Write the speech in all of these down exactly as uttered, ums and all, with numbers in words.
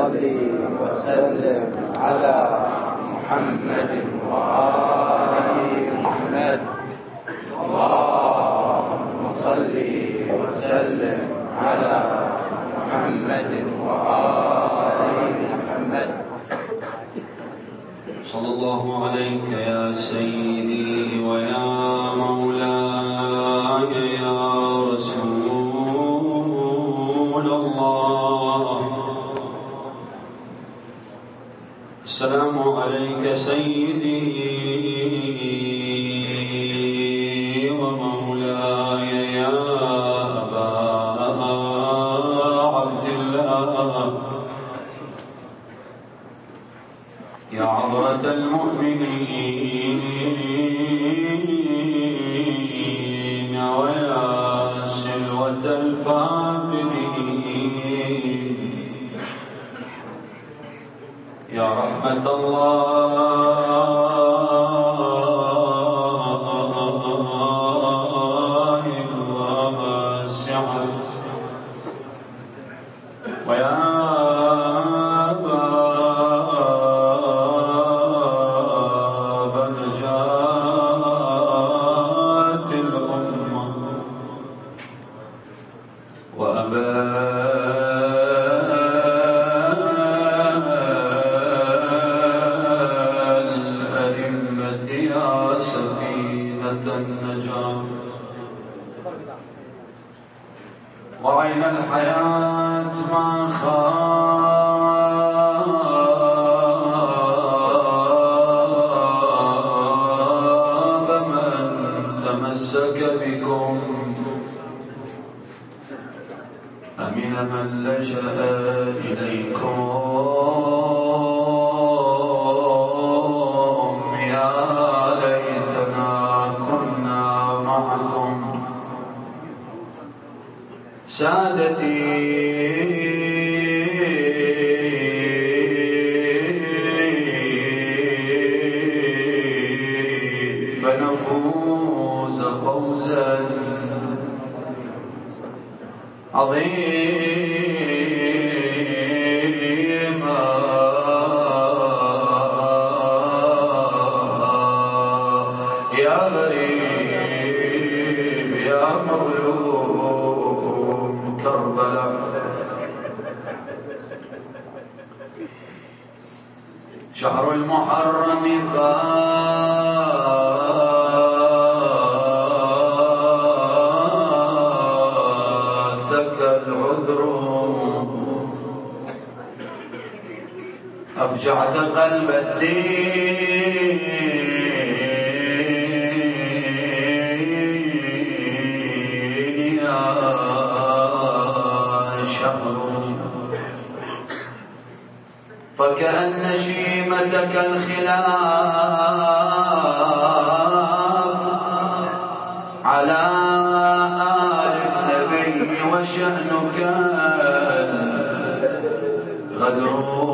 صل وسلم على محمد وآل محمد. اللهم صل وسلم على محمد وآل محمد. صلى الله عليك يا سيدي ويا مولاي يا رسول الله. السلام عليك سيدي ومولاي يا أبا عبد الله، يا عبرة المؤمنين ويا سلوة الفاقدين، يا رحمة الله الواسعة، ويا باب نجاة الأمة، وأبا الأئمة يا سفينة النجاة، وعين الحياة ما خاب من تمسك بكم، أمن من لجأ إليكم، يا ليتنا كنا معكم. سادتي فنفوز فوزا عظيما، يا غريب يا مغلوب كربلاء. شهر المحرم فاتك العذر، أفجعت قلب الدين يا شهر، فكأن شيمتك الخلاف على آل النبي، وشأنك غدر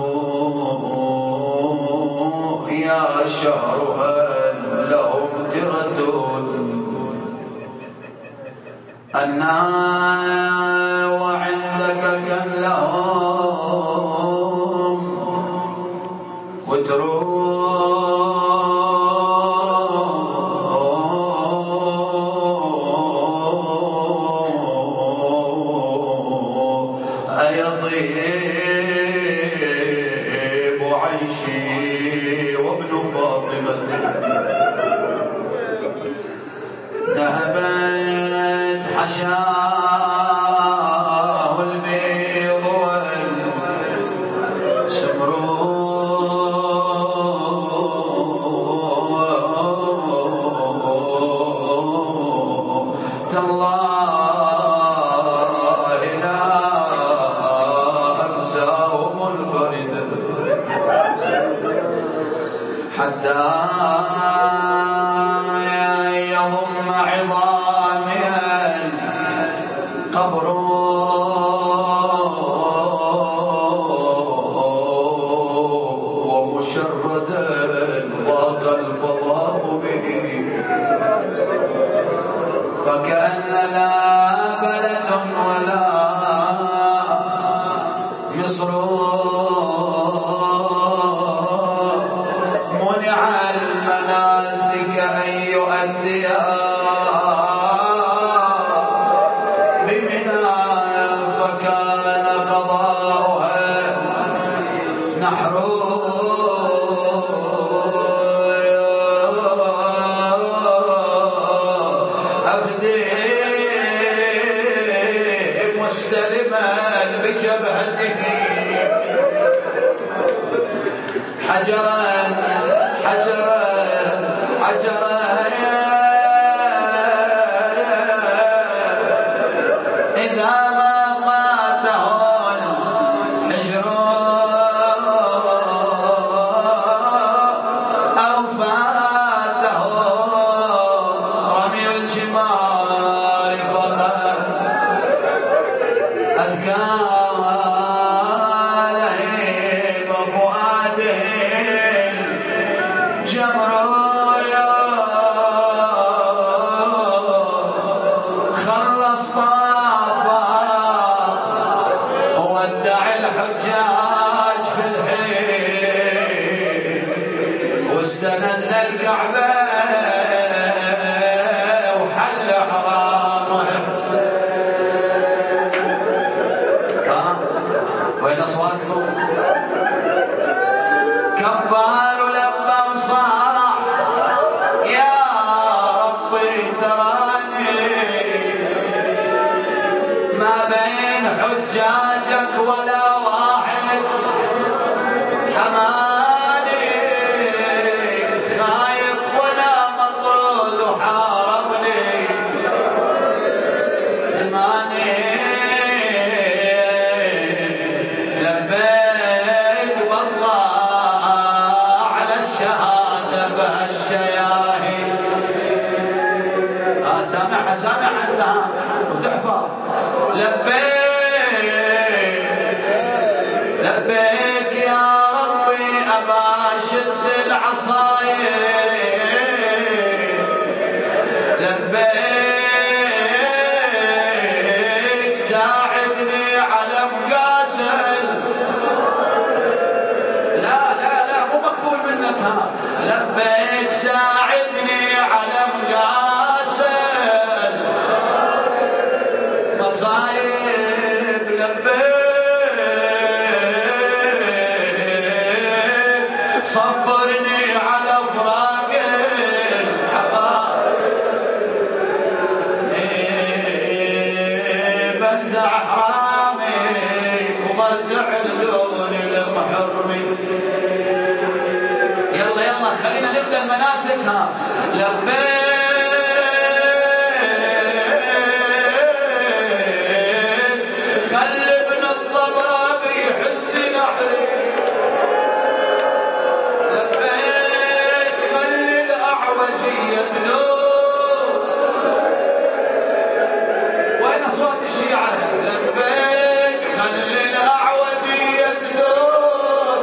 يا شهر، هل لهم ترة أنا وعندك كم لهم وتروا أيطيب عيشي وابن فاطمة، ذهبت حشاه البيض والسمرود، تالله لا أنساه منفردا حتى يضم عظامي القبر، ومشردا ضاق الفضاء به، فكأن لا بلد ولا مصر حجرا حجرا حجرا إذا ما فاته الحجر أو فاته رمي الجمار فقط أذكار لهيب فؤاده الجمر خلص طافا وودع الحجاج في الحين واستند للكعبة وحل حرامه. ها وين اصواتكم؟ كبار ولبى وصاح يا ربي تراني ما بين حجاجك ولا واحد حماني خايف وانا مطرود وحاربني زماني لبيك والله على الشهادة بهالشياهي. آه سامعها سامعها انت وتحفظ. لبيك لبيك يا ربي أبا شد العصاية لبيك ساعدني على مقاسل. لا لا لا مو مقبول منك. ها لبيك ساعدني على مقاسل مصايب. لبيك صبرني على فراق الحباب بنزع حرامي وبرجع لدون المحرمي. يلا يلا خلينا نبدا المناسك. ها لبيك خلي ابن الضباب يحز نحري. لبيك خلي الاعوجيه تدوس. وين اصوات الشيعه؟ لبيك خلي الاعوجيه تدوس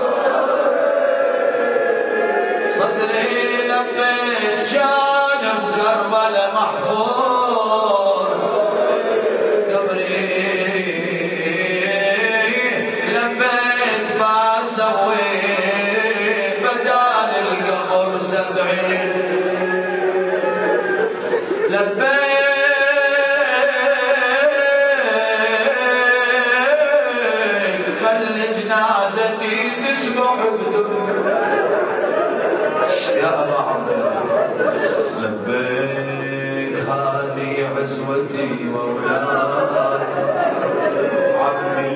صدري. لبيك كان بكربلاء محفور قبري. لبيك بسوي بدال القبر سبعين. لبيك خلي جنازتي تسبح بدم يا أبا عبد الله. لبيك هذه عزوتي وأولاد عمي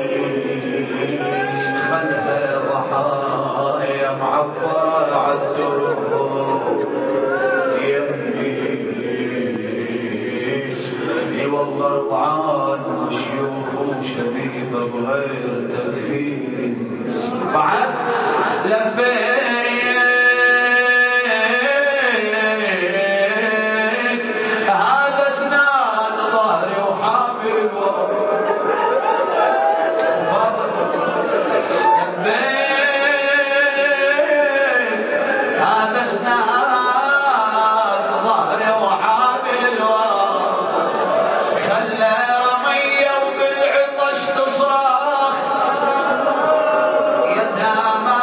خلها ضحايا معفرة عالتراب يمي. اي والله رضعان شيوخ وشبيبة بغير تكفين بعد. لبيك هذا اسناد ظهري وحامي لبيك هذا اسناد ظهري وحامل الوار خلى رمية وبالعطش تصرخ يتامى.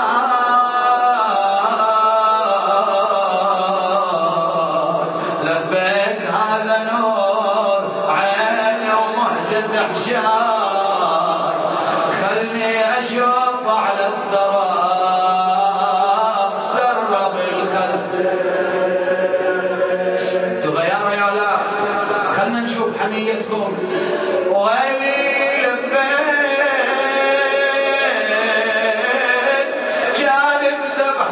لبيك هذا نور عيني ومهجة حشاي خلني اشوف على الثرى درب الخد. تغيروا يا لا خلنا نشوف حميتكم. ويلي لبيك جانب ذبح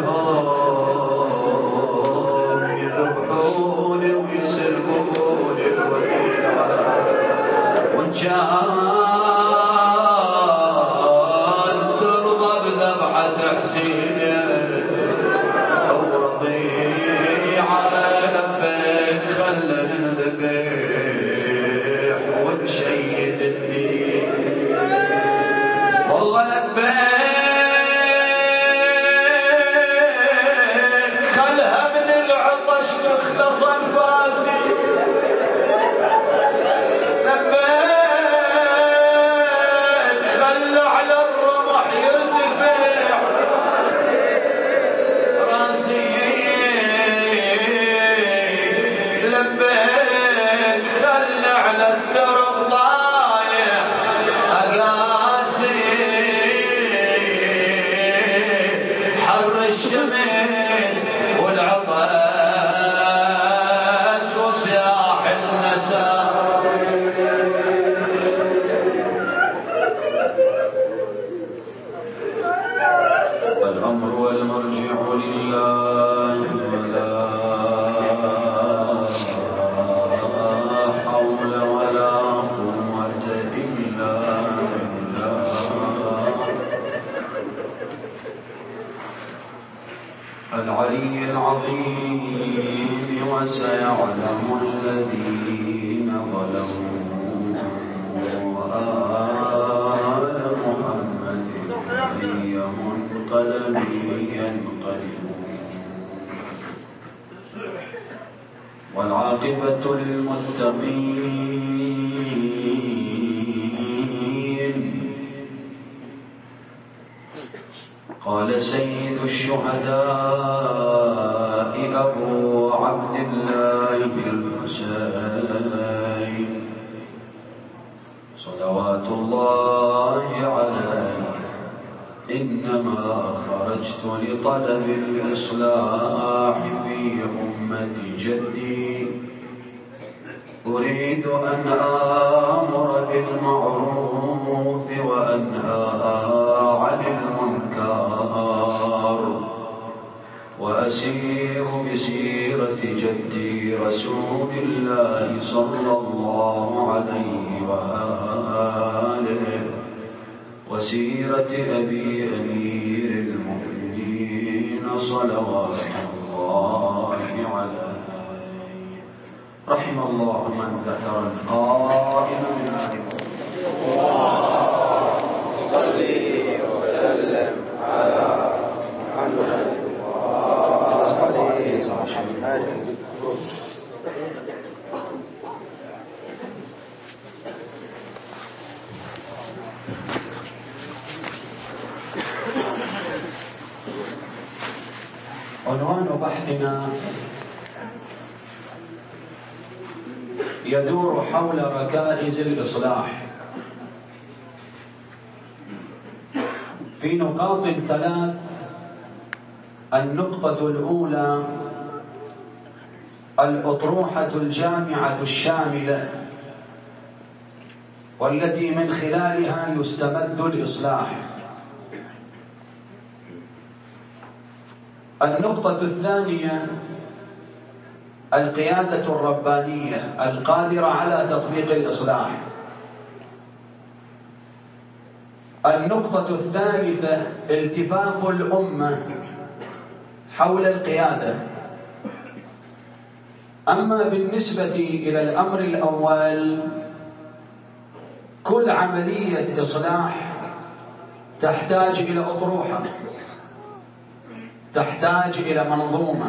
انهم يذبحوني ويسلبوني الوديعة، وان كان ترضى بذبحة حسين او رضيعة لبيك خلنا نذبح ونشيد الدين. والله لبيك خلها من العطش تخلص انفاسي، لبيك خلى على الرمح يرتفع راسي، لبيك خلى على الدرب ضايع اقاسي، حر الشمس والعطش وصياح النساء. الأمر والمرجع لله ولا حول ولا قوة إلا بالله. العلي العظيم وسيعلم الذين ظلموا آل محمد أي منقلب ينقلبون. والعاقبة للمتقين. قال سيد الشهداء أبو عبد الله الحسين صلوات الله عليه: إنما خرجت لطلب الإصلاح في أمة جدي، أريد أن آمر بالمعروف وأنهى عن المنكر، وأسير بسيرة جدي رسول الله صلى الله عليه وآله وسيرة أبي أمير المؤمنين صلوات الله عليه. رحم الله من ذكر القائل من آله. اللهم صل وسلم على محمد وآله وصحبه. عنوان بحثنا يدور حول ركائز الإصلاح في نقاط ثلاث. النقطة الأولى الأطروحة الجامعة الشاملة والتي من خلالها يستمد الإصلاح. النقطة الثانية القيادة الربانية القادرة على تطبيق الإصلاح. النقطة الثالثة التفاف الأمة حول القيادة. أما بالنسبة إلى الأمر الأول، كل عملية إصلاح تحتاج إلى أطروحة، تحتاج إلى منظومة.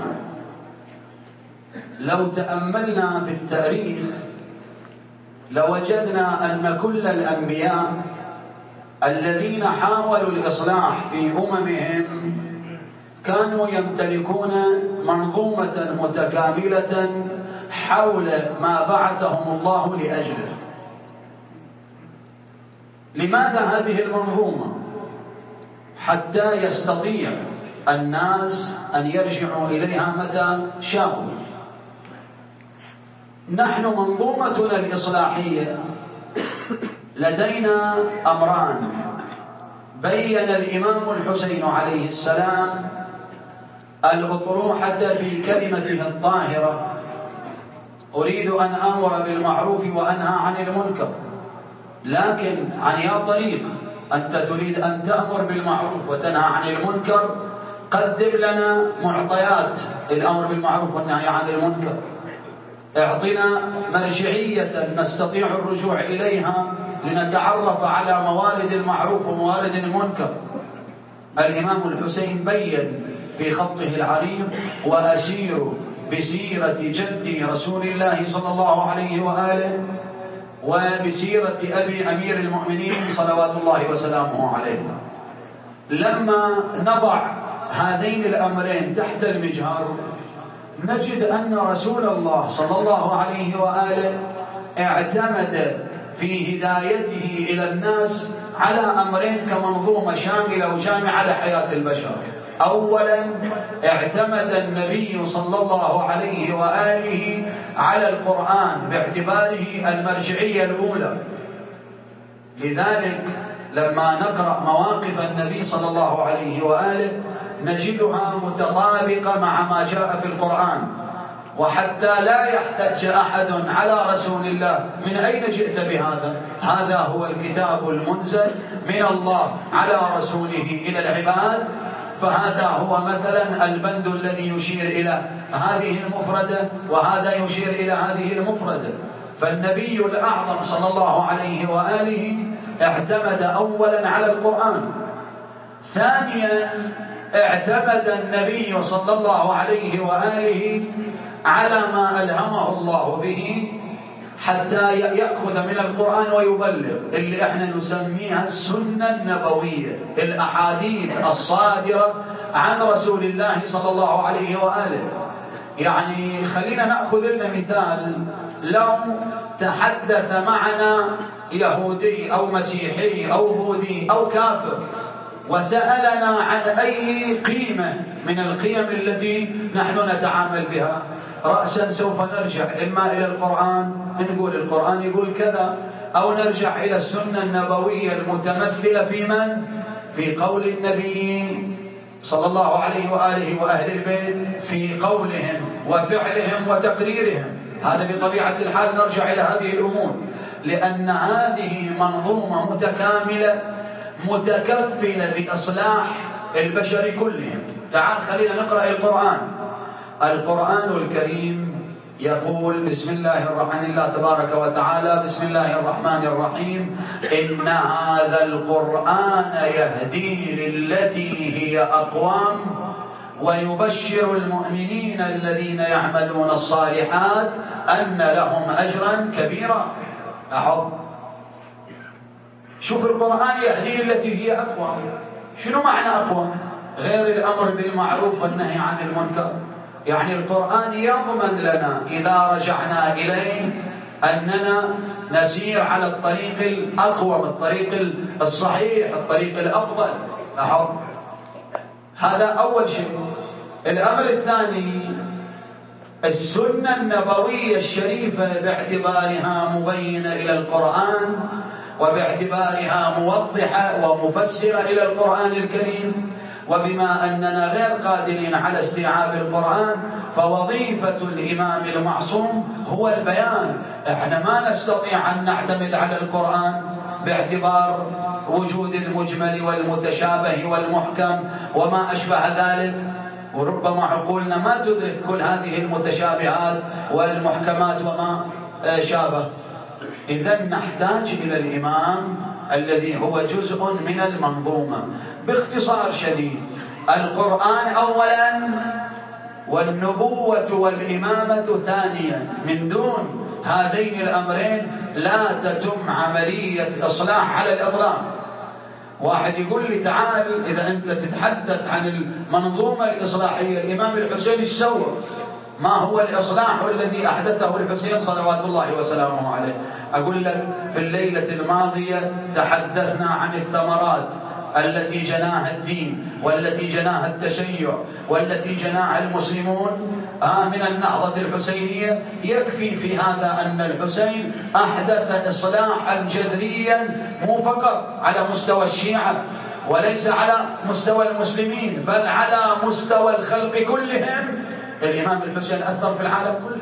لو تأملنا في التاريخ لوجدنا أن كل الأنبياء الذين حاولوا الإصلاح في أممهم كانوا يمتلكون منظومة متكاملة حول ما بعثهم الله لأجله. لماذا هذه المنظومة؟ حتى يستطيع الناس أن يرجعوا إليها متى شاءوا. نحن منظومتنا الإصلاحية لدينا أمران بين الإمام الحسين عليه السلام الأطروحة في كلمته الطاهرة: أريد أن أمر بالمعروف وأنهى عن المنكر. لكن عن يا طريق، أنت تريد أن تأمر بالمعروف وتنهى عن المنكر، قدم لنا معطيات الأمر بالمعروف والنهي عن المنكر، اعطنا مرجعية نستطيع الرجوع إليها لنتعرف على موارد المعروف وموارد المنكر. الإمام الحسين بين في خطه العريض: وأسير بسيرة جدي رسول الله صلى الله عليه وآله وبسيرة أبي أمير المؤمنين صلوات الله وسلامه عليه. لما نضع هذين الأمرين تحت المجهر نجد أن رسول الله صلى الله عليه وآله اعتمد في هدايته إلى الناس على أمرين كمنظومة شاملة وجامعة لحياة البشر. أولا، اعتمد النبي صلى الله عليه وآله على القرآن باعتباره المرجعية الأولى. لذلك لما نقرأ مواقف النبي صلى الله عليه وآله نجدها متطابقة مع ما جاء في القرآن، وحتى لا يحتج أحد على رسول الله: من أين جئت بهذا؟ هذا هو الكتاب المنزل من الله على رسوله إلى العباد، فهذا هو مثلا البند الذي يشير إلى هذه المفردة وهذا يشير إلى هذه المفردة. فالنبي الأعظم صلى الله عليه وآله اعتمد أولا على القرآن. ثانيا، اعتمد النبي صلى الله عليه وآله على ما ألهمه الله به حتى يأخذ من القرآن ويبلغ، اللي احنا نسميها السنة النبوية، الأحاديث الصادرة عن رسول الله صلى الله عليه وآله. يعني خلينا نأخذ لنا مثال: لو تحدث معنا يهودي أو مسيحي أو بوذي أو كافر وسألنا عن أي قيمة من القيم التي نحن نتعامل بها، رأسا سوف نرجع إما إلى القرآن، نقول القرآن يقول كذا، أو نرجع إلى السنة النبوية المتمثلة في من؟ في قول النبيين صلى الله عليه وآله وأهل البيت، في قولهم وفعلهم وتقريرهم. هذا بطبيعة الحال نرجع إلى هذه الأمور، لأن هذه منظومة متكاملة متكفلة بإصلاح البشر كلهم. تعال خلينا نقرأ القرآن. القرآن الكريم يقول: بسم الله الرحمن الله تبارك وتعالى بسم الله الرحمن الرحيم: إن هذا القرآن يهدي للتي هي أقوم ويبشر المؤمنين الذين يعملون الصالحات أن لهم أجرا كبيرا. أحط شوف القرآن يهدي للتي هي أقوم. شنو معنى أقوم؟ غير الأمر بالمعروف والنهي عن المنكر. يعني القرآن يضمن لنا إذا رجعنا إليه أننا نسير على الطريق الأقوم، الطريق الصحيح، الطريق الأفضل. أحط هذا أول شيء. الأمر الثاني: السنة النبوية الشريفة باعتبارها مبينة إلى القرآن وباعتبارها موضحة ومفسرة إلى القرآن الكريم، وبما أننا غير قادرين على استيعاب القرآن فوظيفة الإمام المعصوم هو البيان. احنا ما نستطيع أن نعتمد على القرآن باعتبار وجود المجمل والمتشابه والمحكم وما أشبه ذلك، وربما عقولنا ما تدرك كل هذه المتشابهات والمحكمات وما شابه. إذن نحتاج إلى الإمام الذي هو جزء من المنظومة. باختصار شديد: القرآن أولا والنبوة والإمامة ثانيا. من دون هذين الأمرين لا تتم عملية إصلاح على الإطلاق. واحد يقول لي: تعال إذا أنت تتحدث عن المنظومة الإصلاحية، الإمام الحسين ايش سوى؟ ما هو الإصلاح الذي أحدثه الحسين صلوات الله وسلامه عليه؟ أقول لك: في الليلة الماضية تحدثنا عن الثمرات التي جناها الدين والتي جناها التشيع والتي جناها المسلمون من النهضة الحسينية. يكفي في هذا أن الحسين أحدث إصلاحا جذريا مو فقط على مستوى الشيعة وليس على مستوى المسلمين بل على مستوى الخلق كلهم، الإمام الحسين أثر في العالم كله.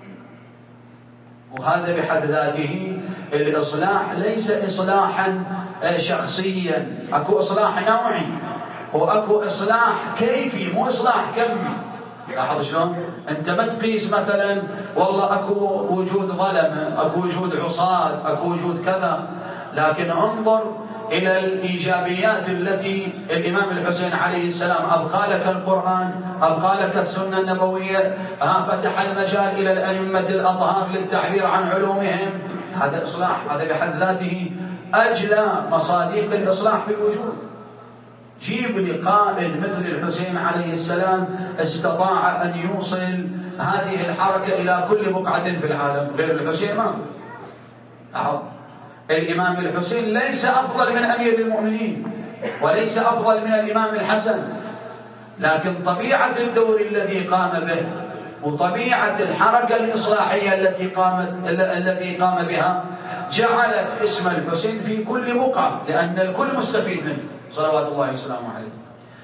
وهذا بحد ذاته الإصلاح ليس إصلاحا شخصيا، أكو إصلاح نوعي وأكو إصلاح كيفي، مو إصلاح كمي. لاحظ شلون؟ أنت ما تقيس مثلا والله أكو وجود ظلمة، أكو وجود عصاة، أكو وجود كذا، لكن انظر إلى الإيجابيات التي الإمام الحسين عليه السلام أبقى لك القرآن، أبقى لك السنة النبوية، فتح المجال إلى الأئمة الأطهار للتعبير عن علومهم. هذا إصلاح، هذا بحد ذاته أجلى مصادق الإصلاح في الوجود. جيب لي قائد مثل الحسين عليه السلام استطاع أن يوصل هذه الحركة إلى كل بقعة في العالم، غير الحسين ما. أعوذ. الإمام الحسين ليس أفضل من أمير المؤمنين وليس أفضل من الإمام الحسن، لكن طبيعة الدور الذي قام به وطبيعة الحركة الإصلاحية التي قامت التي قام بها جعلت اسم الحسين في كل بقعة، لأن الكل مستفيد منه صلوات الله وسلامه عليه.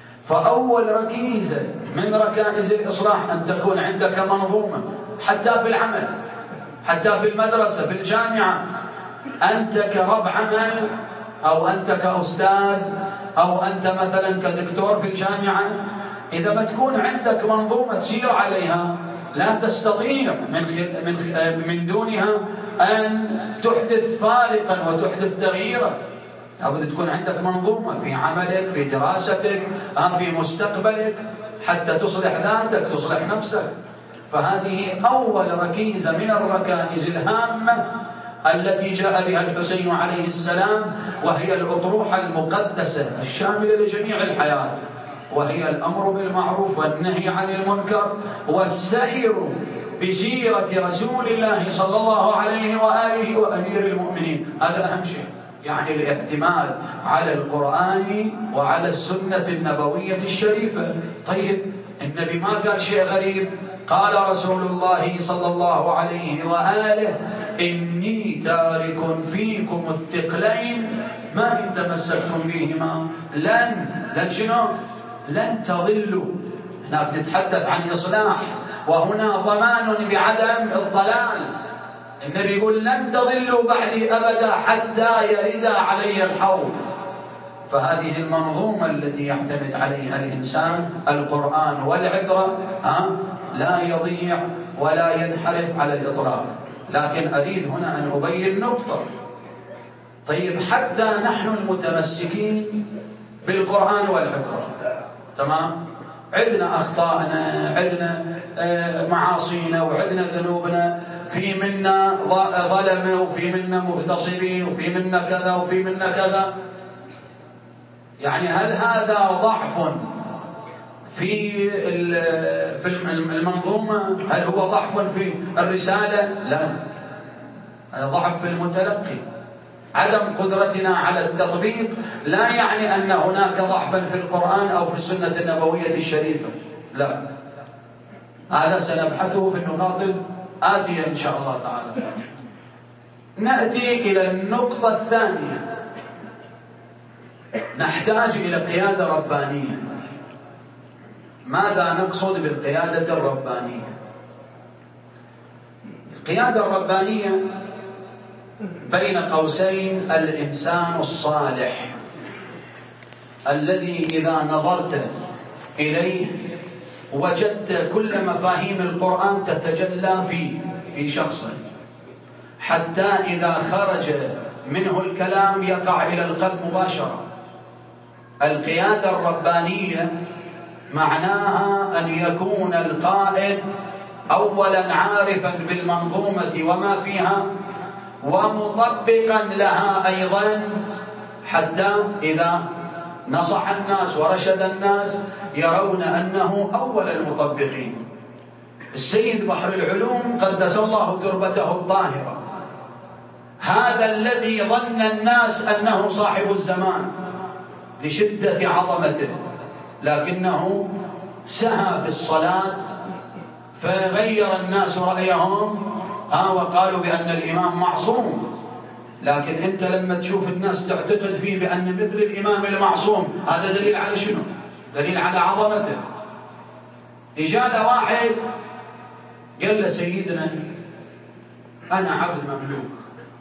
فأول ركيزة من ركائز الإصلاح أن تكون عندك منظومة، حتى في العمل، حتى في المدرسة، في الجامعة، أنت كرب عمل أو أنت كأستاذ أو أنت مثلا كدكتور في الجامعة، إذا ما تكون عندك منظومة تسير عليها لا تستطيع من من من دونها أن تحدث فارقا وتحدث تغييرا. لابد تكون عندك منظومة في عملك، في دراستك، في مستقبلك، حتى تصلح ذاتك، تصلح نفسك. فهذه أول ركيزة من الركائز الهامة التي جاء بها الحسين عليه السلام، وهي الأطروحة المقدسة الشاملة لجميع الحياة، وهي الأمر بالمعروف والنهي عن المنكر والسير بسيرة رسول الله صلى الله عليه وآله وأمير المؤمنين. هذا أهم شيء، يعني الاعتماد على القرآن وعلى السنة النبوية الشريفة. طيب النبي ما قال شيء غريب، قال رسول الله صلى الله عليه وآله: إني تارك فيكم الثقلين ما إن تمسكتم بهما لن لن شنو؟ لن تضلوا. هناك نتحدث عن إصلاح، وهنا ضمان بعدم الضلال. النبي يقول: لن تضلوا بعدي أبدا حتى يرد علي الحوض. فهذه المنظومة التي يعتمد عليها الإنسان، القرآن والعترة، ها لا يضيع ولا ينحرف على الإطلاق. لكن أريد هنا أن أبين نقطة. طيب حتى نحن المتمسكين بالقرآن والعترة، تمام، عندنا أخطائنا، عندنا معاصينا، وعندنا ذنوبنا، في منا ظلمة وفي منا مغتصبين وفي منا كذا وفي منا كذا. يعني هل هذا ضعف في في المنظومة؟ هل هو ضعف في الرسالة؟ لا، هذا ضعف في المتلقي. عدم قدرتنا على التطبيق لا يعني أن هناك ضعفا في القرآن أو في السنة النبوية الشريفة، لا. هذا سنبحثه في النقاط الآتية إن شاء الله تعالى. نأتي إلى النقطة الثانية. نحتاج إلى قيادة ربانية. ماذا نقصد بالقيادة الربانية؟ القيادة الربانية بين قوسين الإنسان الصالح الذي إذا نظرت إليه وجدت كل مفاهيم القرآن تتجلى في في شخصه، حتى إذا خرج منه الكلام يقع إلى القلب مباشرة. القيادة الربانية معناها أن يكون القائد أولا عارفا بالمنظومة وما فيها، ومطبقا لها أيضا، حتى إذا نصح الناس ورشد الناس يرون أنه أول المطبقين. السيد بحر العلوم قدس الله تربته الطاهرة، هذا الذي ظن الناس أنه صاحب الزمان لشدة عظمته، لكنه سهى في الصلاة فغير الناس رأيهم ها وقالوا بأن الإمام معصوم. لكن أنت لما تشوف الناس تعتقد فيه بأن مثل الإمام المعصوم، هذا دليل على شنو؟ دليل على عظمته. إجاله واحد قال له سيدنا أنا عبد مملوك،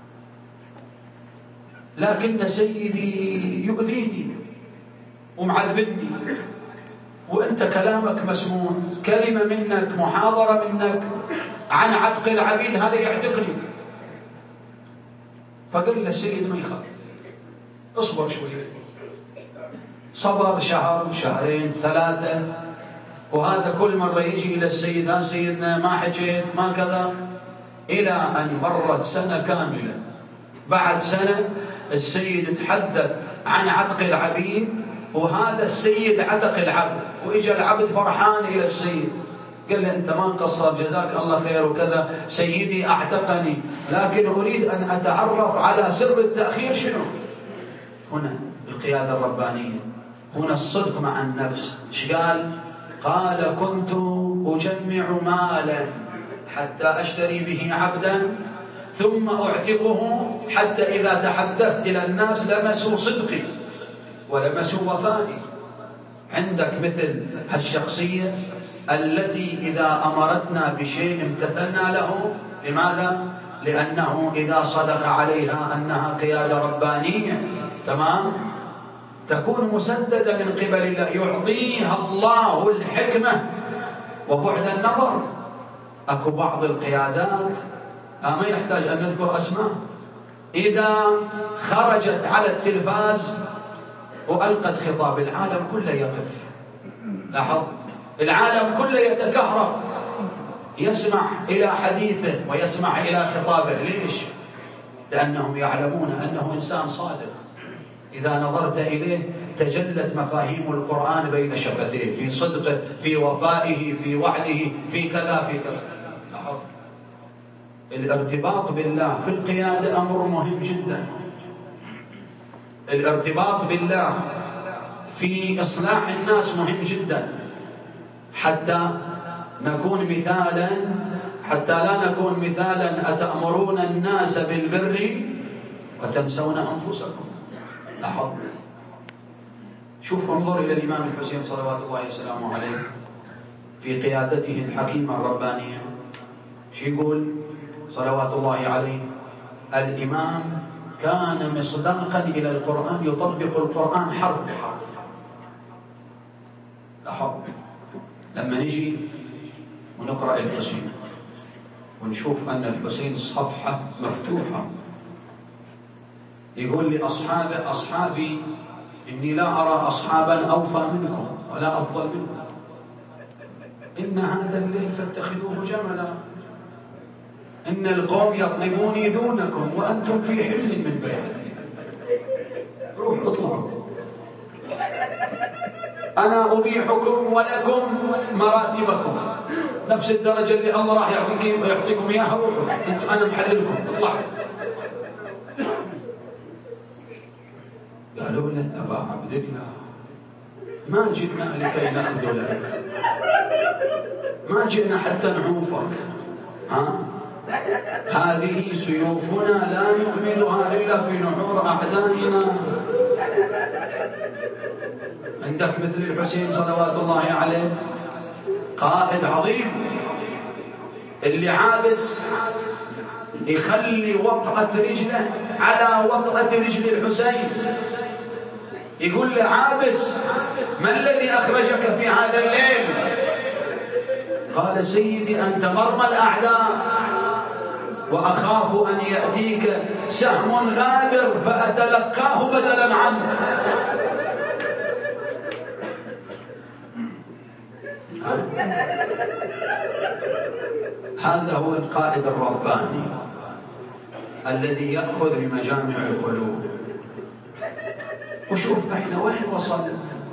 لكن سيدي يؤذيني ومعذبني، وأنت كلامك مسموع، كلمة منك، محاضرة منك عن عتق العبيد، هذا يعتقني. فقال له السيد ما يخاف، اصبر شوية. صبر شهر، شهرين، ثلاثة، وهذا كل مرة يجي إلى السيد، ها سيدنا ما حكيت ما كذا، إلى أن مرت سنة كاملة. بعد سنة السيد تحدث عن عتق العبيد، وهذا السيد عتق العبد، وإجا العبد فرحان إلى السيد قال له أنت ما قصر، جزاك الله خير وكذا، سيدي أعتقني، لكن أريد أن أتعرف على سر التأخير شنو؟ هنا القيادة الربانية، هنا الصدق مع النفس. ايش قال؟ قال كنت أجمع مالا حتى أشتري به عبدا ثم أعتقه، حتى إذا تحدثت إلى الناس لمسوا صدقي ولمسوا وفائي. عندك مثل هالشخصية التي إذا أمرتنا بشيء امتثلنا له. لماذا؟ لأنه إذا صدق عليها أنها قيادة ربانية تمام، تكون مسددة من قبل الله، يعطيها الله الحكمة وبعد النظر. أكو بعض القيادات ما يحتاج أن نذكر أسماء، إذا خرجت على التلفاز وألقت خطاب العالم كله يقف. لاحظ، العالم كله يتكهرب، يسمع إلى حديثه ويسمع إلى خطابه. ليش؟ لأنهم يعلمون أنه إنسان صادق، إذا نظرت إليه تجلت مفاهيم القرآن بين شفتيه، في صدقه، في وفائه، في وعده، في كذا في كذا. لاحظ، الارتباط بالله في القيادة أمر مهم جدا. الارتباط بالله في إصلاح الناس مهم جدا، حتى نكون مثالا، حتى لا نكون مثالا أتأمرون الناس بالبر وتنسون أنفسكم. لاحظ، شوف، انظر إلى الإمام الحسين صلوات الله وسلامه عليه في قيادته الحكيمة الربانية. شو يقول صلوات الله عليه؟ الإمام كان مصداقا إلى القرآن، يطبق القرآن حرف بحرف. لاحظ، لما نجي ونقرأ الحسين ونشوف أن الحسين الصفحة مفتوحة، يقول لأصحابه أصحابي إني لا أرى أصحابا أوفى منكم ولا أفضل منكم، إن هذا الليل فاتخذوه جملا، إن القوم يطلبوني دونكم وأنتم في حل من بيعتي، روح اطلعوا، أنا أبيحكم ولكم مراتبكم، نفس الدرجة اللي الله راح يعطيكم يعطيكم إياها، روحوا أنا محللكم، اطلعوا. قالوا له أبا عبد الله ما جئنا لكي نخذلك، ما جئنا حتى نعوفك، ها؟ هذه سيوفنا لا نؤمنها إلا في نحور أعدائنا. عندك مثل الحسين صلوات الله عليه، قائد عظيم، اللي عابس يخلي وطأة رجله على وطأة رجل الحسين، يقول له عابس ما الذي أخرجك في هذا الليل؟ قال سيدي أنت مرمى الأعداء، وأخاف أن يأتيك سهم غادر فأتلقاه بدلا عنك. هذا هو القائد الرباني الذي يأخذ بمجامع القلوب. وشوف احنا وين وصلنا،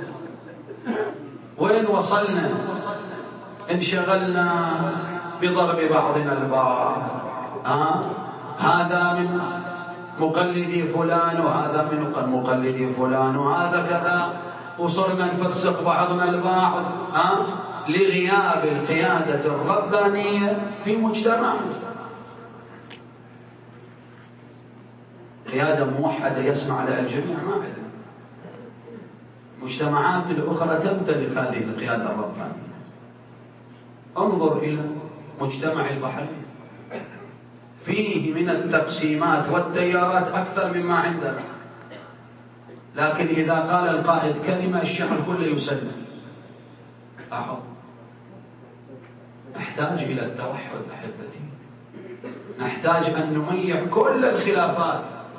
وين وصلنا؟ انشغلنا بضرب بعضنا البعض، ها؟ هذا من مقلدي فلان وهذا من مقلدي فلان وهذا كذا، وصرنا نفسق بعضنا البعض، ها؟ لغياب القيادة الربانية في مجتمع. قيادة موحدة يسمع لها الجميع ما عندنا. المجتمعات الأخرى تمتلك هذه القيادة الربانية. انظر إلى مجتمع البحرين، فيه من التقسيمات والتيارات أكثر مما عندنا، لكن إذا قال القائد كلمة الشعب كله يسلم. أحب نحتاج إلى التوحد أحبتي، نحتاج أن نميع كل الخلافات.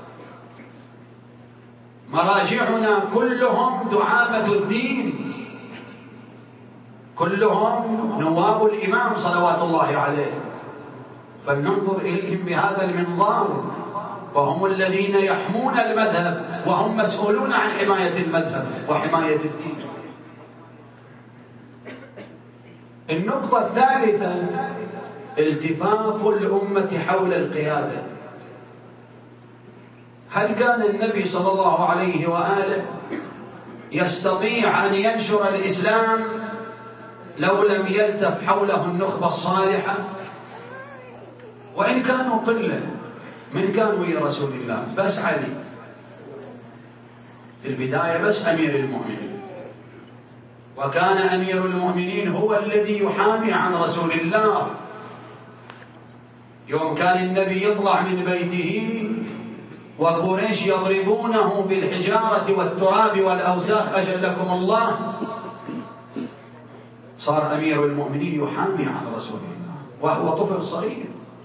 مراجعنا كلهم دعامة الدين، كلهم نواب الإمام صلوات الله عليه، فلننظر إليهم بهذا المنظار، وهم الذين يحمون المذهب وهم مسؤولون عن حماية المذهب وحماية الدين. النقطة الثالثة التفاف الأمة حول القيادة. هل كان النبي صلى الله عليه وآله يستطيع أن ينشر الإسلام لو لم يلتف حوله النخبة الصالحة؟ وإن كانوا قلة، من كانوا يا رسول الله؟ بس علي في البداية، بس أمير المؤمنين، وكان أمير المؤمنين هو الذي يحامي عن رسول الله. يوم كان النبي يطلع من بيته وقريش يضربونه بالحجارة والتراب والأوساخ أجلكم الله، صار أمير المؤمنين يحامي عن رسول الله وهو طفل صغير،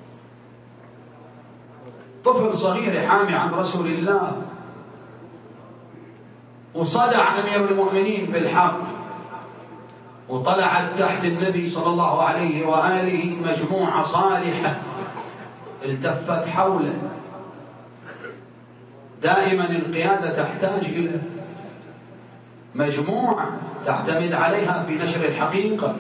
طفل صغير يحامي عن رسول الله. وصدع أمير المؤمنين بالحق، وطلعت تحت النبي صلى الله عليه وآله مجموعة صالحة التفت حوله. دائما القيادة تحتاج إلى مجموعة تعتمد عليها في نشر الحقيقة.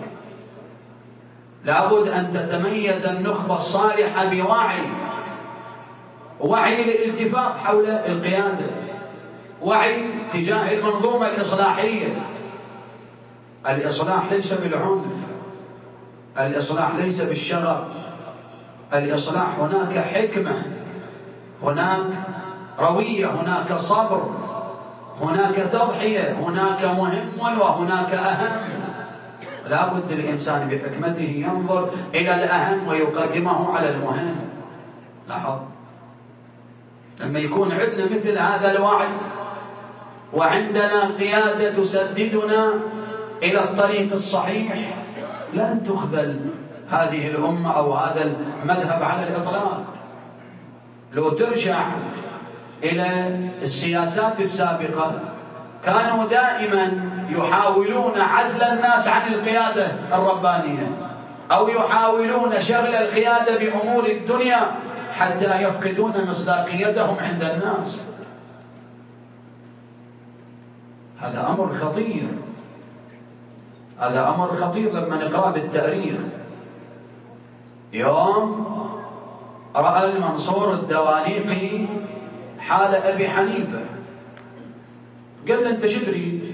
لابد أن تتميز النخبة الصالحة بوعي، وعي الالتفاف حول القيادة، وعي تجاه المنظومة الإصلاحية. الإصلاح ليس بالعنف، الإصلاح ليس بالشغب، الإصلاح هناك حكمة، هناك روية، هناك صبر، هناك تضحية، هناك مهم وهناك أهم. لا بد الإنسان بحكمته ينظر إلى الأهم ويقدمه على المهم. لاحظ لما يكون عندنا مثل هذا الوعي، وعندنا قيادة تسددنا إلى الطريق الصحيح، لن تخذل هذه الأمة أو هذا المذهب على الإطلاق. لو ترجع إلى السياسات السابقة، كانوا دائما يحاولون عزل الناس عن القيادة الربانية، أو يحاولون شغل القيادة بأمور الدنيا حتى يفقدون مصداقيتهم عند الناس. هذا أمر خطير، هذا أمر خطير لما نقرأ بالتاريخ. يوم رأى المنصور الدوانيقي حال أبي حنيفة، قال له أنت شو تريد؟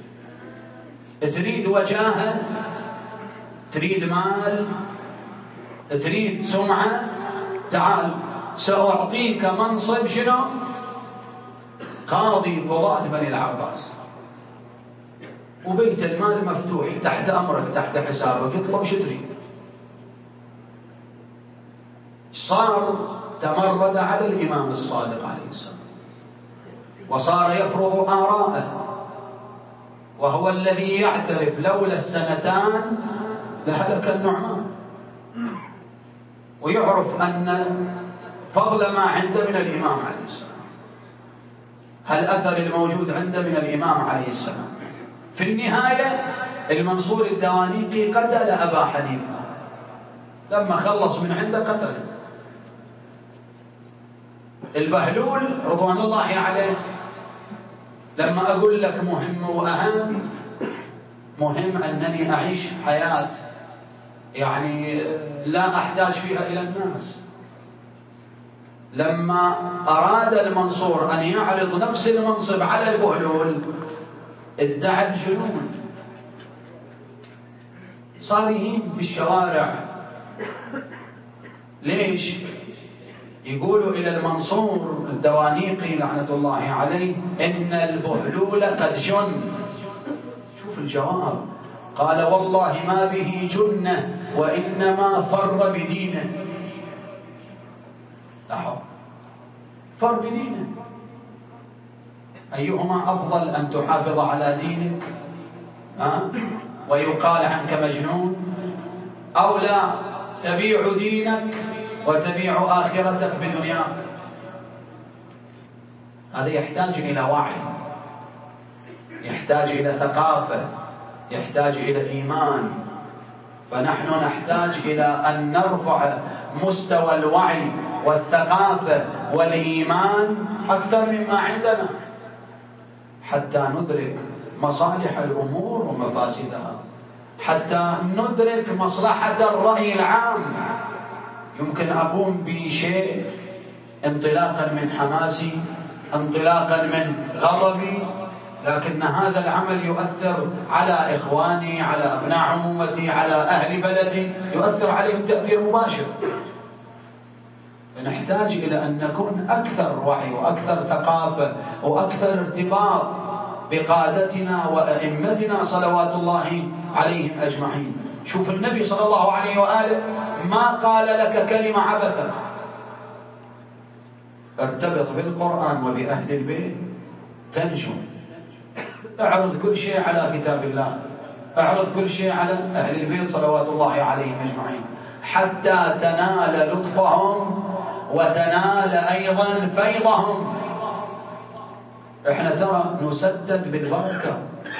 تريد وجاهة؟ تريد مال؟ تريد سمعة؟ تعال سأعطيك منصب شنو؟ قاضي قضاة بني العباس، وبيت المال مفتوح تحت أمرك تحت حسابك، اطلب شو تريد. صار تمرد على الإمام الصادق عليه السلام، وصار يفرض آراءه، وهو الذي يعترف لولا السنتان لهلك النعمان، ويعرف أن فضل ما عنده من الإمام عليه السلام، هالأثر الموجود عنده من الإمام عليه السلام. في النهاية المنصور الدوانيقي قتل أبا حنيفة، لما خلص من عنده قتله. البهلول رضوان الله عليه لما أقول لك مهم وأهم، مهم أنني أعيش حياة يعني لا أحتاج فيها إلى الناس. لما أراد المنصور أن يعرض نفس المنصب على البهلول ادعى الجنون، صار يهيم في الشوارع. ليش؟ يقولوا إلى المنصور الدوانيقي لعنة الله عليه: إن البهلول قد جن. شوف الجواب، قال: والله ما به جنة وإنما فر بدينه. لاحظ، فر بدينه. أيهما أفضل، أن تحافظ على دينك ها ويقال عنك مجنون، أو لا تبيع دينك وتبيع آخرتك بدنياك؟ هذا يحتاج إلى وعي، يحتاج إلى ثقافة، يحتاج إلى إيمان. فنحن نحتاج إلى أن نرفع مستوى الوعي والثقافة والإيمان أكثر مما عندنا، حتى ندرك مصالح الأمور ومفاسدها، حتى ندرك مصلحة الرأي العام. يمكن أقوم بشيء انطلاقا من حماسي، انطلاقا من غضبي، لكن هذا العمل يؤثر على إخواني، على أبناء عمومتي، على أهل بلدي، يؤثر عليهم تأثير مباشر. فنحتاج إلى أن نكون أكثر وعي وأكثر ثقافة وأكثر ارتباط بقادتنا وأئمتنا صلوات الله عليهم أجمعين. شوف النبي صلى الله عليه وآله ما قال لك كلمة عبثا. ارتبط بالقرآن وبأهل البيت تنجو. اعرض كل شيء على كتاب الله، اعرض كل شيء على أهل البيت صلوات الله عليهم أجمعين، حتى تنال لطفهم وتنال أيضا فيضهم. احنا ترى نسدد بالبركة،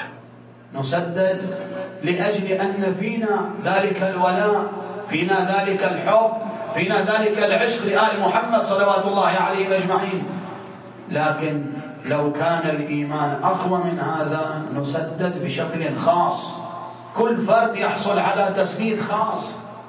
نسدد لأجل أن فينا ذلك الولاء، فينا ذلك الحب، فينا ذلك العشق لآل محمد صلوات الله عليهم أجمعين. لكن لو كان الإيمان أقوى من هذا نسدد بشكل خاص، كل فرد يحصل على تسديد خاص.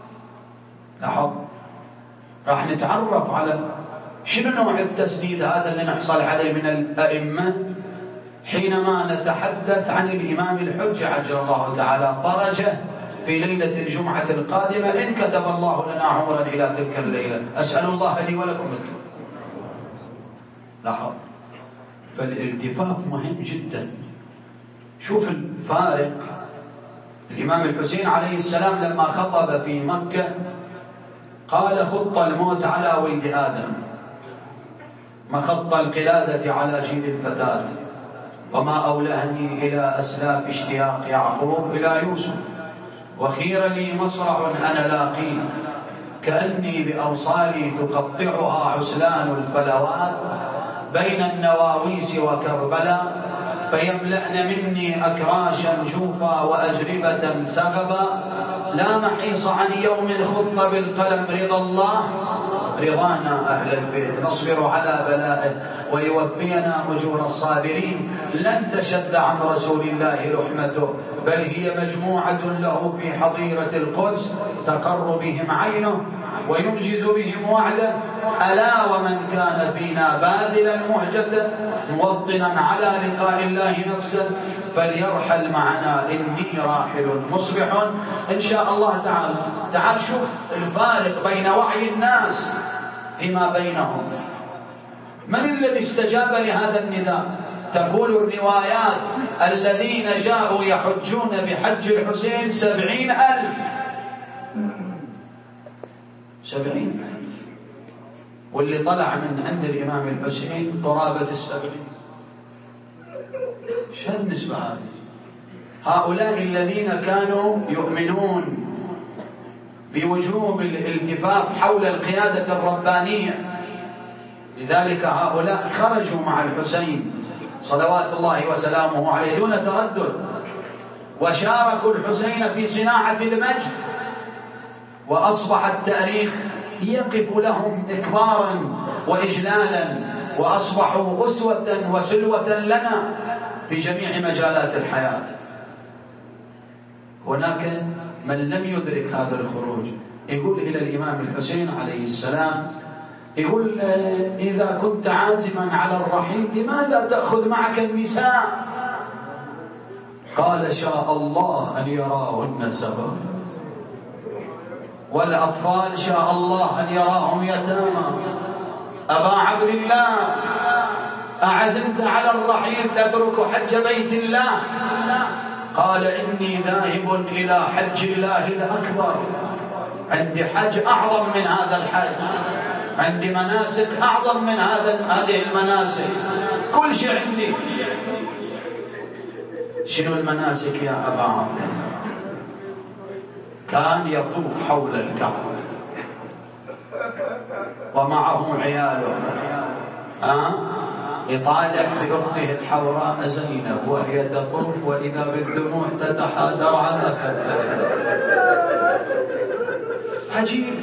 لاحظ، راح نتعرف على شنو نوع التسديد هذا اللي نحصل عليه من الأئمة حينما نتحدث عن الإمام الحجة عجل الله تعالى فرجه في ليلة الجمعة القادمة، إن كتب الله لنا عمرا إلى تلك الليلة. أسأل الله لي ولكم بالتوفيق. لاحظ، فالالتفاف مهم جدا. شوف الفارق. الإمام الحسين عليه السلام لما خطب في مكة قال: خط الموت على ولد آدم، مخط القلادة على جيل الفتاة، وما أولهني إلى أسلاف اشتياق يعقوب إلى يوسف، وخير لي مصرع أنا لاقيه، كأني بأوصالي تقطعها عسلان الفلوات، بين النواويس وكربلاء، فيملأن مني أكراشا جوفا وأجربة سغبا، لا محيص عن يوم خط بالقلم رضا الله، رضانا أهل البيت نصبر على بلائه ويوفينا أجور الصابرين. لن تشد عن رسول الله لحمته، بل هي مجموعة له في حظيرة القدس تقر بهم عينه وينجز بهم وعده. ألا ومن كان فينا باذلا مهجة موطنا على لقاء الله نفسه فليرحل معنا، إني راحل مصبح إن شاء الله تعالى. تعال شوف الفارق بين وعي الناس فيما بينهم. من الذي استجاب لهذا النداء؟ تقول الروايات: الذين جاءوا يحجون بحج الحسين سبعين ألف، سبعين ألف، واللي طلع من عند الإمام الحسين قرابة السبعين. شو النسبة هذه؟ هؤلاء الذين كانوا يؤمنون بوجوب الالتفاف حول القيادة الربانية، لذلك هؤلاء خرجوا مع الحسين صلوات الله وسلامه عليه دون تردد، وشاركوا الحسين في صناعة المجد، وأصبح التاريخ يقف لهم إكبارا وإجلالا، وأصبحوا أسوة وسلوة لنا في جميع مجالات الحياة. هناك من لم يدرك هذا الخروج يقول إلى الإمام الحسين عليه السلام، يقول: إذا كنت عازما على الرحيل لماذا تأخذ معك النساء؟ قال: شاء الله أن يراهن سبا، والأطفال شاء الله أن يراهم يتامى، أبا عبد الله أعزمت على الرحيل تترك حج بيت الله؟ قال إني ذاهب إلى حج الله الأكبر، عندي حج أعظم من هذا الحج، عندي مناسك أعظم من هذا هذه المناسك، كل شيء عندي. شنو المناسك يا أبا عبد الله؟ كان يطوف حول الكعبة ومعه عياله، ها يطالع بأخته الحوراء زينب وهي تطوف وإذا بالدموع تتحادر على خدها. عجيب.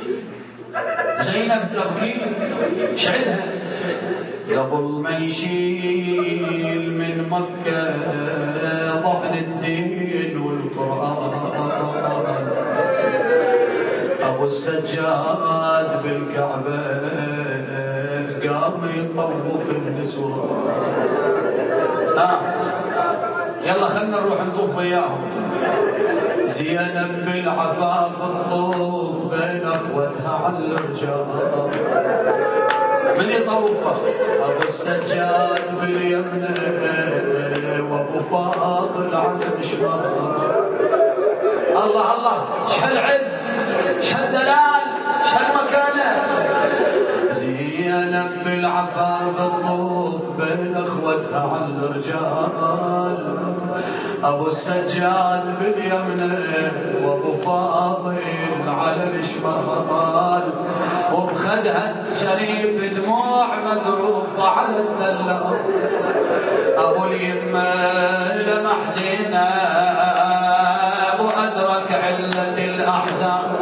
زينب تبكي، شعلها قبل ما يشيل من مكة ضحن الدين والقرآن، أبو السجاد بالكعبة قام يطوف النسوان. آه. يلا خلنا نروح نطوف وياهم. زينب بالعفاف الطوف بين اخوتها على الرجال، من يطوفها؟ ابو السجاد باليمنى وابو فاضل على الشمال. الله الله، شهالعز، شهالدلال، شهالمكانه. زينب بالعفاف الطوف بين اخوتها على الرجال، ابو السجاد باليمنى وابو فاضل على الشمال، وبخدها شريف دموع مذروفه على الدلال. ابو اليمه لمح زينب وادرك عله الاحزان،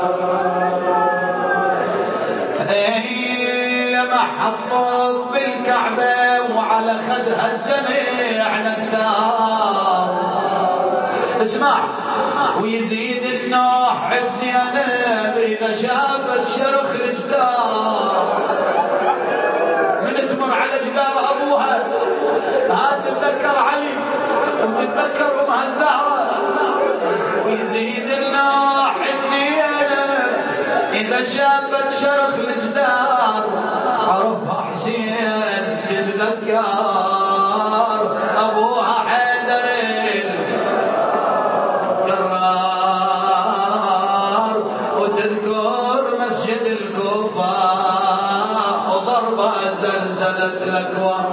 لمح الطوف بالكعبه وعلى خدها الدمع نثار. اسمع ويزيد النوح عند زينب اذا شافت شرخ الجدار، من تمر على جدار ابوها ها تتذكر علي وتتذكر امها الزهره. ويزيد النوح عند زينب اذا شافت شرخ الجدار، عرفها حسين تتذكر ابوها حيدر الكرار، وتذكر مسجد الكوفه وضربه زلزلت الاكوان.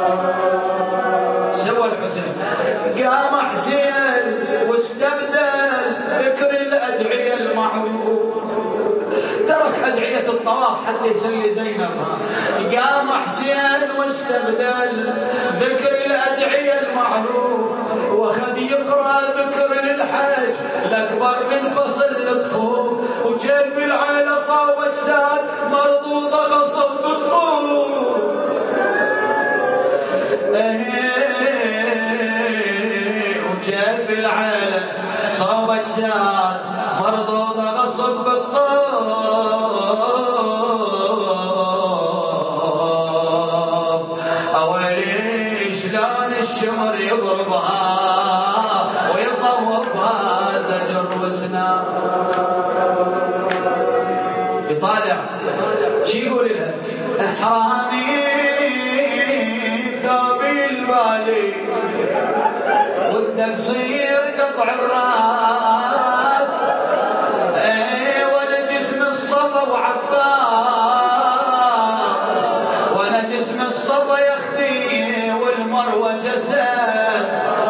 سوى الحسين قام حسين واستبدل ذكر الادعيه المعروف، ترك أدعية الطواف حتى يسلي زينب. قام حسين واستبدل ذكر الأدعية المعروف وخذ يقرأ ذكر للحج الأكبر من فصل الطفوف، وجيب العيلة صاب أجساد مرضوضة غصب بالطول. وجيب العيلة صاب أجساد مرضوضة غصب بالطول. الشمر يضربها ويطوفها زجر وسنان. يطالع شي يقول لها؟ احرامي ثوبي البالي والتقصير قطع الراس، ايه وانا جسم الصفا وعباس، وانا جسم الصفا يختي والمروه جسد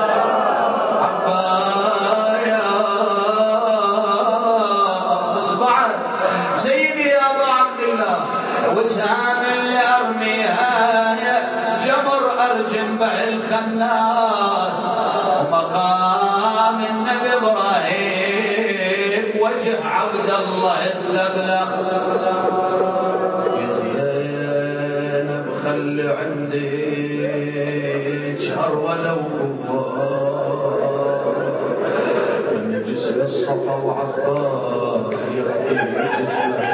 عباس. بعد سيدي يا ابو عبد الله وسام اللي ارميها جمر ارجم به الخناس، ومقام النبي ابراهيم وجه عبد الله يتلبلب. يا زينب خلي عندي شهر ولو كبار، من جسم الصفا وعباس يخفي جسمه،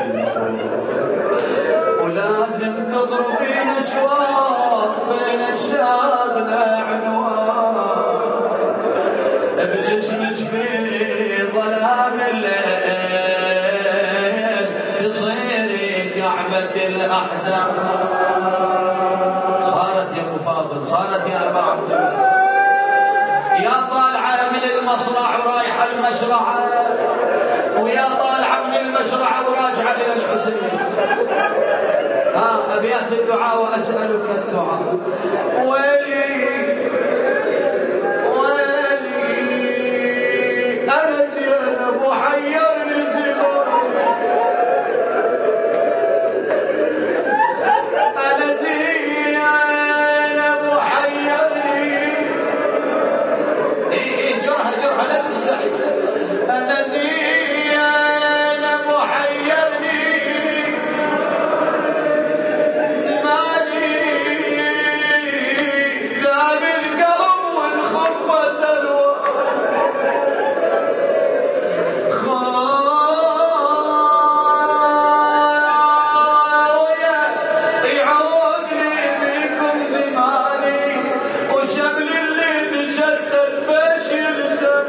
ولازم تضربين اشواط بين اجسادنا عنوان، بجسمك في ظلام الليل تصيري كعبة غيبة الأحزان. صارت يا أبو فاضل، صارت يا أبا عبد الله، يا طالعة من المصرع ورايحة المشرعة، ويا طالعة من المشرعة وراجعة إلى الحسين. ها أبيات الدعاء وأسألك الدعاء. ويلي ويلي أنا زينب وحيرني زمان، أنا زينب وحيرني. إيه إيه جرحة جرحة لا تستحي. أنا زينب وحيرني زماني، ذاب القلب وانخفت الوقت، خايا يعودني بكم زماني، وشمل اللي تشتت باش يلتم،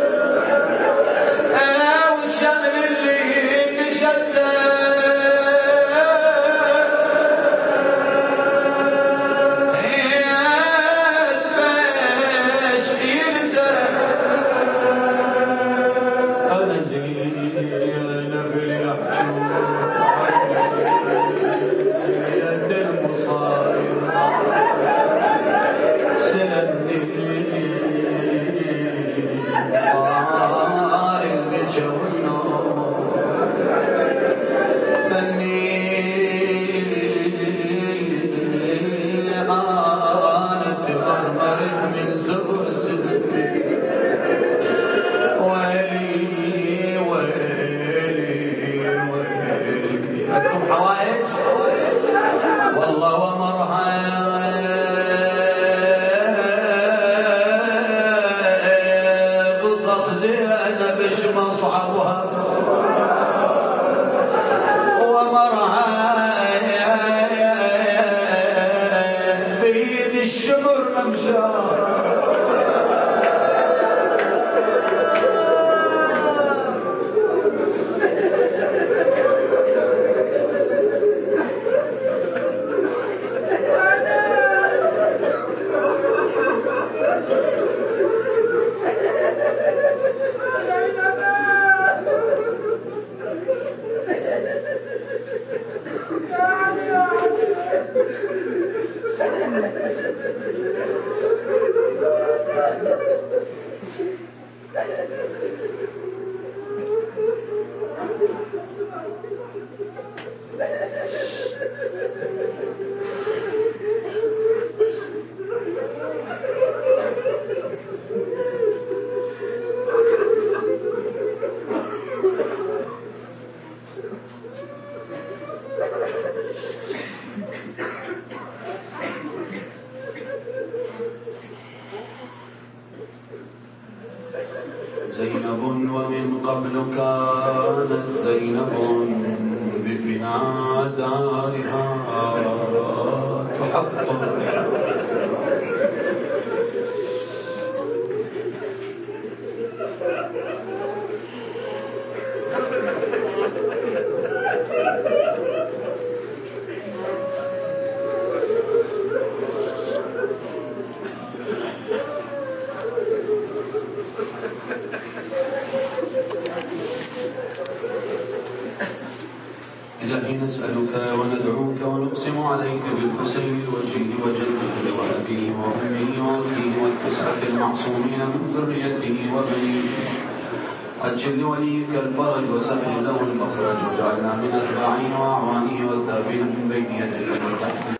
اه والشمل اللي تشتت باش يلتم. أنا زينب اليحجون سيد المصايب، سندني صار الجنة فني أنا تمرمرت من زور سدفي. ويلي ويلي ويلي. عندكم حوائج؟ والله ومرها قصص زينب ايش مصعبها، ومرها بيد الشمر ممشار. زينب ومن قبل كانت زينب بفناء دارها تحقق. إلهي نسألك وندعوك ونقسم عليك بالحسين وجهه وجده وأبيه وأمه وأخيه والتسعة المعصومين من ذريته وبنيه. عجل لوليك الفرج وسهل له المخرج، واجعلنا من أتباعه وأعوانه والتابعين من بين يديه وتحت